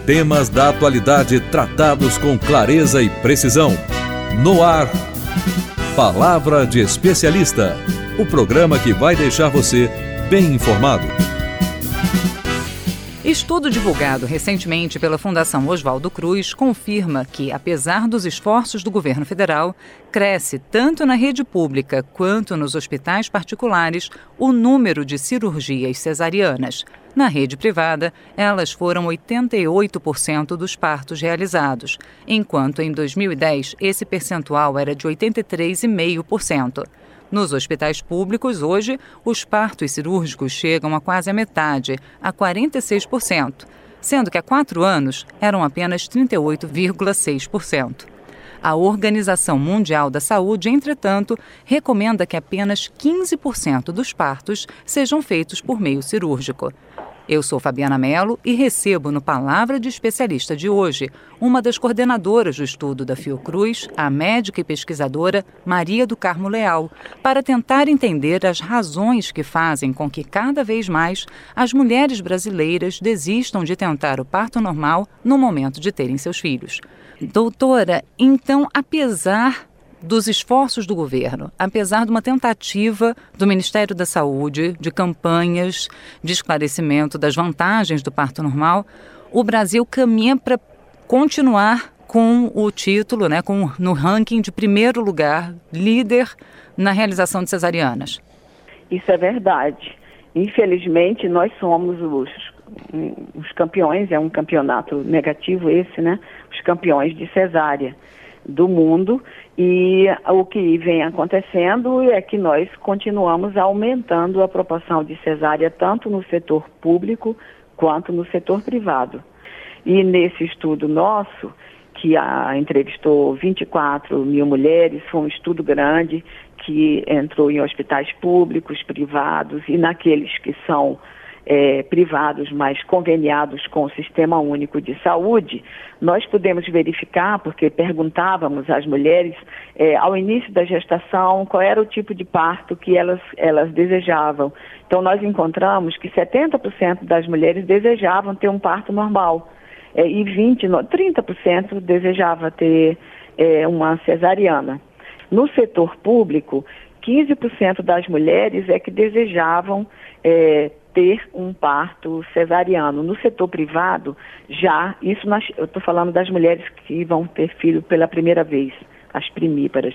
Temas da atualidade tratados com clareza e precisão. No ar, Palavra de Especialista. O programa que vai deixar você bem informado. Estudo divulgado recentemente pela Fundação Oswaldo Cruz confirma que, apesar dos esforços do governo federal, cresce tanto na rede pública quanto nos hospitais particulares o número de cirurgias cesarianas. Na rede privada, elas foram 88% dos partos realizados, enquanto em 2010 esse percentual era de 83,5%. Nos hospitais públicos, hoje, os partos cirúrgicos chegam a quase a metade, a 46%, sendo que há 4 anos eram apenas 38,6%. A Organização Mundial da Saúde, entretanto, recomenda que apenas 15% dos partos sejam feitos por meio cirúrgico. Eu sou Fabiana Mello e recebo no Palavra de Especialista de hoje uma das coordenadoras do estudo da Fiocruz, a médica e pesquisadora Maria do Carmo Leal, para tentar entender as razões que fazem com que cada vez mais as mulheres brasileiras desistam de tentar o parto normal no momento de terem seus filhos. Doutora, então, apesar dos esforços do governo, apesar de uma tentativa do Ministério da Saúde, de campanhas de esclarecimento das vantagens do parto normal, o Brasil caminha para continuar com o título, no ranking de primeiro lugar, líder na realização de cesarianas. Isso é verdade. Infelizmente, nós somos os campeões, é um campeonato negativo esse, os campeões de cesárea do mundo, e o que vem acontecendo é que nós continuamos aumentando a proporção de cesárea tanto no setor público quanto no setor privado. E nesse estudo nosso, que entrevistou 24 mil mulheres, foi um estudo grande que entrou em hospitais públicos, privados e naqueles que são privados, mas conveniados com o Sistema Único de Saúde, nós pudemos verificar, porque perguntávamos às mulheres, ao início da gestação, qual era o tipo de parto que elas desejavam. Então, nós encontramos que 70% das mulheres desejavam ter um parto normal, e 30% desejava ter uma cesariana. No setor público, 15% das mulheres que desejavam ter um parto cesariano. No setor privado, já, eu estou falando das mulheres que vão ter filho pela primeira vez, as primíparas,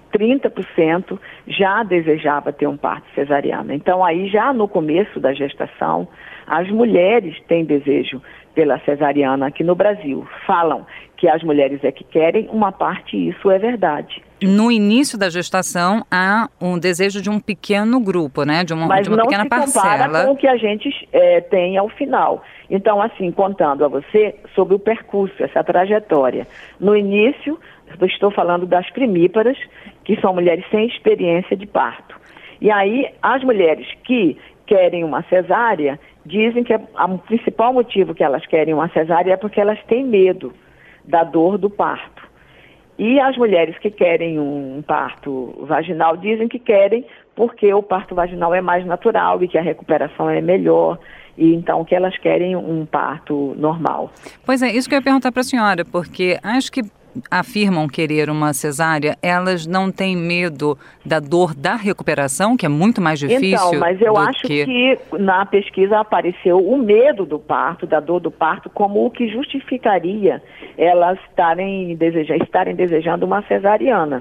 30% já desejava ter um parto cesariano. Então, aí já no começo da gestação, as mulheres têm desejo pela cesariana aqui no Brasil. Falam que as mulheres que querem uma parte, e isso é verdade. No início da gestação, há um desejo de um pequeno grupo, de uma pequena parcela. Mas não se compara com o que a gente tem ao final. Então, assim, contando a você sobre o percurso, essa trajetória. No início, eu estou falando das primíparas, que são mulheres sem experiência de parto. E aí, as mulheres que querem uma cesárea, dizem que o principal motivo que elas querem uma cesárea é porque elas têm medo da dor do parto. E as mulheres que querem um parto vaginal dizem que querem porque o parto vaginal é mais natural e que a recuperação é melhor, e então que elas querem um parto normal. Pois é, isso que eu ia perguntar para a senhora, porque acho que afirmam querer uma cesárea, elas não têm medo da dor da recuperação, que é muito mais difícil? Então, mas eu acho que na pesquisa apareceu o medo do parto, da dor do parto, como o que justificaria elas estarem desejando uma cesariana.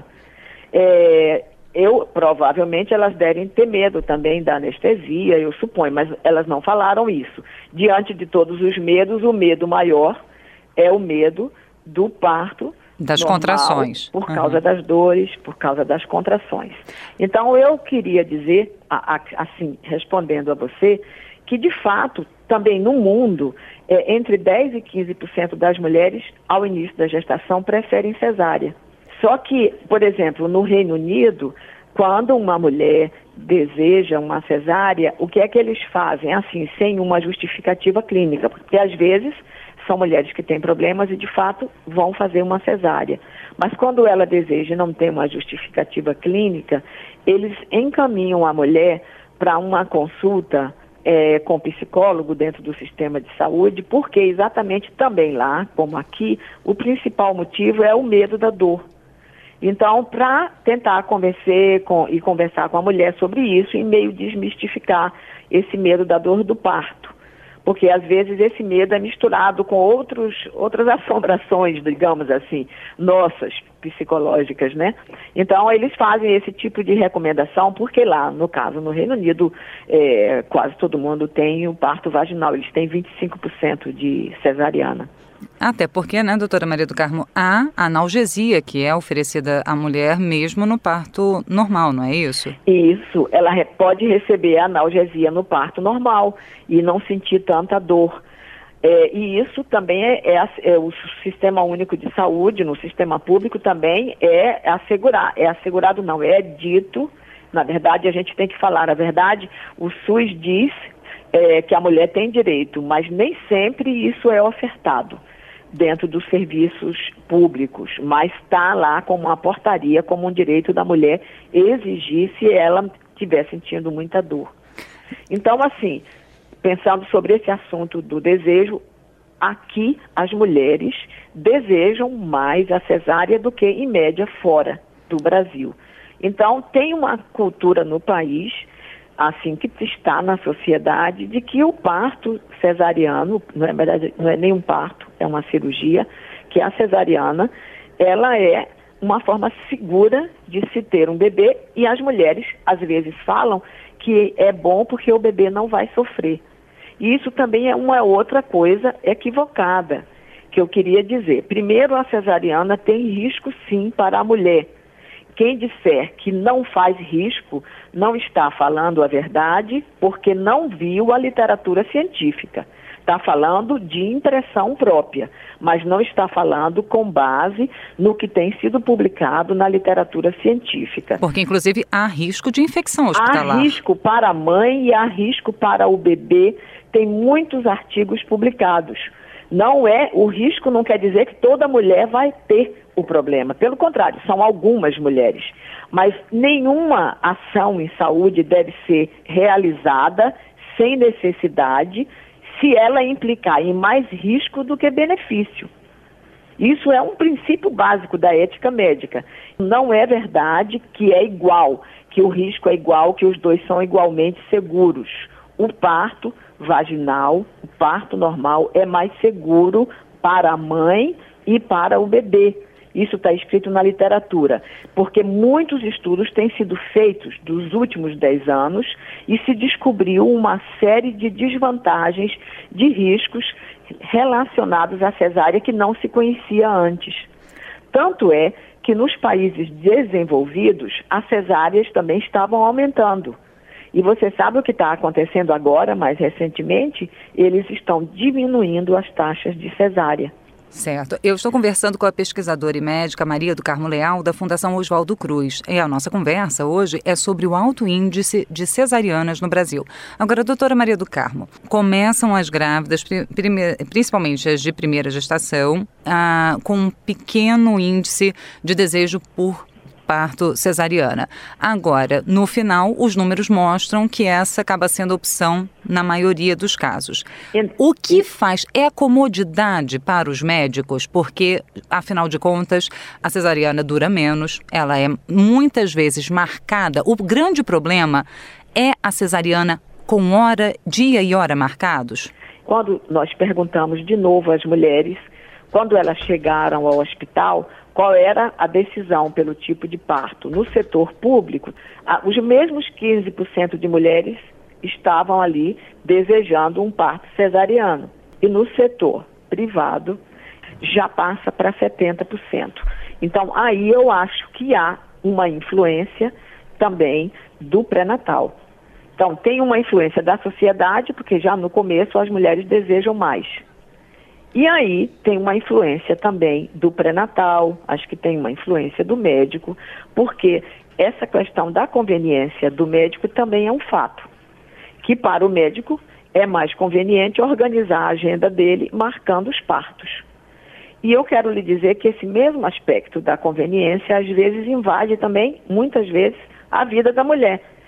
Provavelmente elas devem ter medo também da anestesia, eu suponho, mas elas não falaram isso. Diante de todos os medos, o medo maior é o medo do parto das normal, contrações. Por causa das dores, por causa das contrações. Então, eu queria dizer, assim, respondendo a você, que de fato, também no mundo, entre 10% e 15% das mulheres, ao início da gestação, preferem cesárea. Só que, por exemplo, no Reino Unido, quando uma mulher deseja uma cesárea, o que é que eles fazem? Assim, sem uma justificativa clínica, porque às vezes são mulheres que têm problemas e, de fato, vão fazer uma cesárea. Mas quando ela deseja e não tem uma justificativa clínica, eles encaminham a mulher para uma consulta com psicólogo dentro do sistema de saúde, porque exatamente também lá, como aqui, o principal motivo é o medo da dor. Então, para tentar conversar com a mulher sobre isso e meio desmistificar esse medo da dor do parto. Porque, às vezes, esse medo é misturado com outras assombrações, digamos assim, nossas, psicológicas, né? Então, eles fazem esse tipo de recomendação, porque lá, no caso, no Reino Unido, quase todo mundo tem o parto vaginal, eles têm 25% de cesariana. Até porque, né, doutora Maria do Carmo, há analgesia que é oferecida à mulher mesmo no parto normal, não é isso? Isso, ela pode receber a analgesia no parto normal e não sentir tanta dor. E isso também é o Sistema Único de Saúde, no sistema público também é assegurado não, é dito, na verdade a gente tem que falar a verdade, o SUS diz que a mulher tem direito, mas nem sempre isso é ofertado dentro dos serviços públicos, mas está lá como uma portaria, como um direito da mulher exigir se ela estiver sentindo muita dor. Então, assim, pensando sobre esse assunto do desejo, aqui as mulheres desejam mais a cesárea do que, em média, fora do Brasil. Então, tem uma cultura no país, assim que está na sociedade, de que o parto cesariano, na verdade não é nem um parto, é uma cirurgia, que a cesariana, ela é uma forma segura de se ter um bebê e as mulheres às vezes falam que é bom porque o bebê não vai sofrer. E isso também é uma outra coisa equivocada que eu queria dizer. Primeiro, a cesariana tem risco sim para a mulher. Quem disser que não faz risco não está falando a verdade porque não viu a literatura científica. Está falando de impressão própria, mas não está falando com base no que tem sido publicado na literatura científica. Porque, inclusive, há risco de infecção hospitalar. Há risco para a mãe e há risco para o bebê. Tem muitos artigos publicados. O risco não quer dizer que toda mulher vai ter o problema. Pelo contrário, são algumas mulheres. Mas nenhuma ação em saúde deve ser realizada sem necessidade se ela implicar em mais risco do que benefício. Isso é um princípio básico da ética médica. Não é verdade que é igual, que o risco é igual, que os dois são igualmente seguros. O parto vaginal, o parto normal é mais seguro para a mãe e para o bebê. Isso está escrito na literatura, porque muitos estudos têm sido feitos dos últimos 10 anos e se descobriu uma série de desvantagens, de riscos relacionados à cesárea que não se conhecia antes. Tanto é que nos países desenvolvidos, as cesáreas também estavam aumentando. E você sabe o que está acontecendo agora, mais recentemente? Eles estão diminuindo as taxas de cesárea. Certo. Eu estou conversando com a pesquisadora e médica Maria do Carmo Leal, da Fundação Oswaldo Cruz. E a nossa conversa hoje é sobre o alto índice de cesarianas no Brasil. Agora, doutora Maria do Carmo, começam as grávidas, principalmente as de primeira gestação, com um pequeno índice de desejo por parto cesariana. Agora, no final, os números mostram que essa acaba sendo a opção na maioria dos casos. O que faz é a comodidade para os médicos, porque, afinal de contas, a cesariana dura menos, ela é muitas vezes marcada. O grande problema é a cesariana com dia e hora marcados? Quando nós perguntamos de novo às mulheres, quando elas chegaram ao hospital, qual era a decisão pelo tipo de parto. No setor público, os mesmos 15% de mulheres estavam ali desejando um parto cesariano. E no setor privado, já passa para 70%. Então, aí eu acho que há uma influência também do pré-natal. Então, tem uma influência da sociedade, porque já no começo as mulheres desejam mais. E aí tem uma influência também do pré-natal, acho que tem uma influência do médico, porque essa questão da conveniência do médico também é um fato, que para o médico é mais conveniente organizar a agenda dele marcando os partos. E eu quero lhe dizer que esse mesmo aspecto da conveniência às vezes invade também, muitas vezes, a vida da mulher.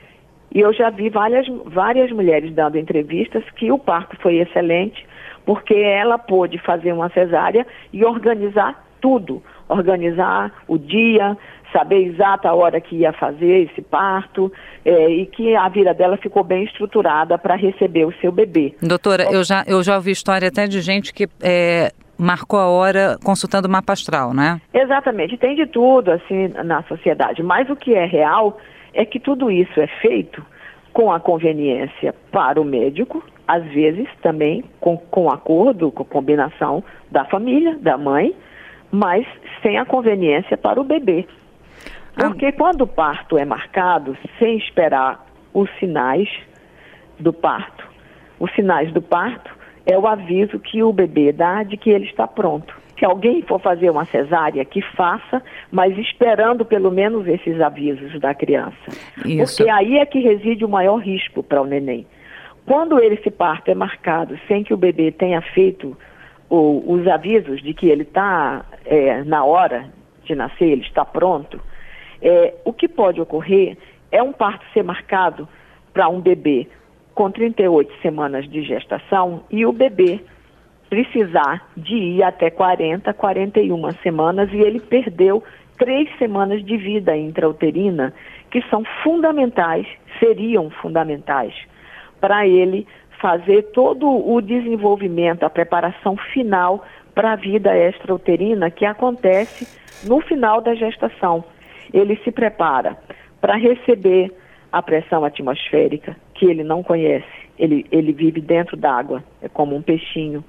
E eu já vi várias mulheres dando entrevistas que o parto foi excelente, porque ela pôde fazer uma cesárea e organizar tudo. Organizar o dia, saber exata a hora que ia fazer esse parto, e que a vida dela ficou bem estruturada para receber o seu bebê. Doutora, eu já ouvi história até de gente que marcou a hora consultando o mapa astral, né? Exatamente, tem de tudo assim na sociedade, mas o que é real é que tudo isso é feito com a conveniência para o médico, às vezes também com acordo, com combinação da família, da mãe, mas sem a conveniência para o bebê. Porque quando o parto é marcado sem esperar os sinais do parto, os sinais do parto é o aviso que o bebê dá de que ele está pronto. Se alguém for fazer uma cesárea, que faça, mas esperando pelo menos esses avisos da criança. Isso. Porque aí é que reside o maior risco para o neném. Quando esse parto é marcado sem que o bebê tenha feito os avisos de que ele está na hora de nascer, ele está pronto, o que pode ocorrer é um parto ser marcado para um bebê com 38 semanas de gestação e o bebê precisar de ir até 40, 41 semanas e ele perdeu 3 semanas de vida intrauterina que são fundamentais, seriam fundamentais para ele fazer todo o desenvolvimento, a preparação final para a vida extrauterina que acontece no final da gestação. Ele se prepara para receber a pressão atmosférica, que ele não conhece, ele vive dentro d'água, é como um peixinho.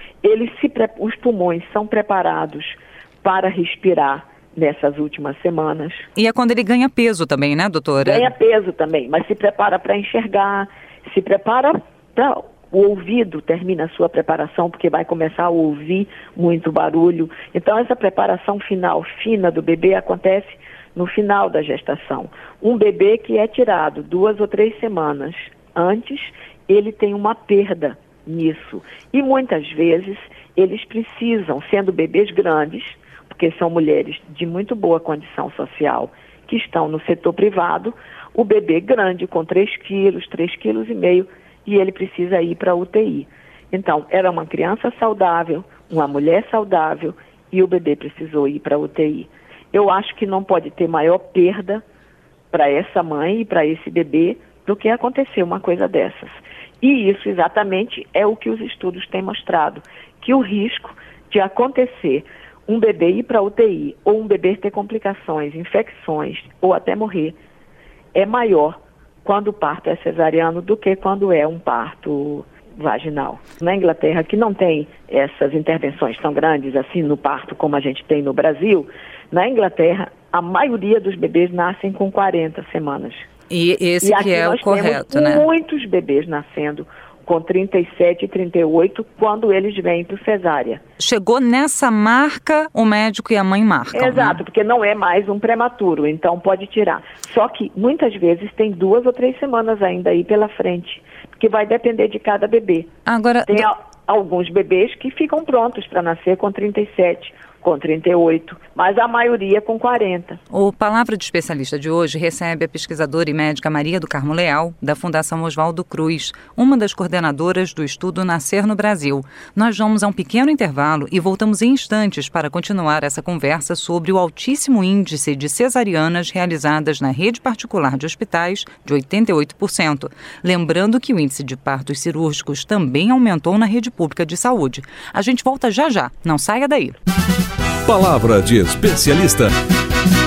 Os pulmões são preparados para respirar nessas últimas semanas. E é quando ele ganha peso também, né, doutora? Ganha peso também, mas se prepara para enxergar, se prepara para o ouvido, termina a sua preparação, porque vai começar a ouvir muito barulho. Então, essa preparação final, fina do bebê acontece no final da gestação. Um bebê que é tirado 2 ou 3 semanas antes, ele tem uma perda nisso. E muitas vezes eles precisam, sendo bebês grandes, porque são mulheres de muito boa condição social, que estão no setor privado, o bebê grande com 3 quilos, 3,5 quilos, e ele precisa ir para a UTI. Então, era uma criança saudável, uma mulher saudável, e o bebê precisou ir para a UTI. Eu acho que não pode ter maior perda para essa mãe e para esse bebê do que acontecer uma coisa dessas. E isso exatamente é o que os estudos têm mostrado, que o risco de acontecer um bebê ir para a UTI ou um bebê ter complicações, infecções ou até morrer é maior quando o parto é cesariano do que quando é um parto vaginal. Na Inglaterra, que não tem essas intervenções tão grandes assim no parto como a gente tem no Brasil, na Inglaterra a maioria dos bebês nascem com 40 semanas. E esse que é o correto, né? Muitos bebês nascendo com 37 e 38 quando eles vêm para cesárea. Chegou nessa marca, o médico e a mãe marcam. Exato, né? Porque não é mais um prematuro, então pode tirar. Só que muitas vezes tem 2 ou 3 semanas ainda aí pela frente, porque vai depender de cada bebê. Agora, tem alguns bebês que ficam prontos para nascer com 37, com 38, mas a maioria com 40. O Palavra de Especialista de hoje recebe a pesquisadora e médica Maria do Carmo Leal, da Fundação Oswaldo Cruz, uma das coordenadoras do estudo Nascer no Brasil. Nós vamos a um pequeno intervalo e voltamos em instantes para continuar essa conversa sobre o altíssimo índice de cesarianas realizadas na rede particular de hospitais, de 88%. Lembrando que o índice de partos cirúrgicos também aumentou na rede pública de saúde. A gente volta já já, não saia daí. Palavra de Especialista.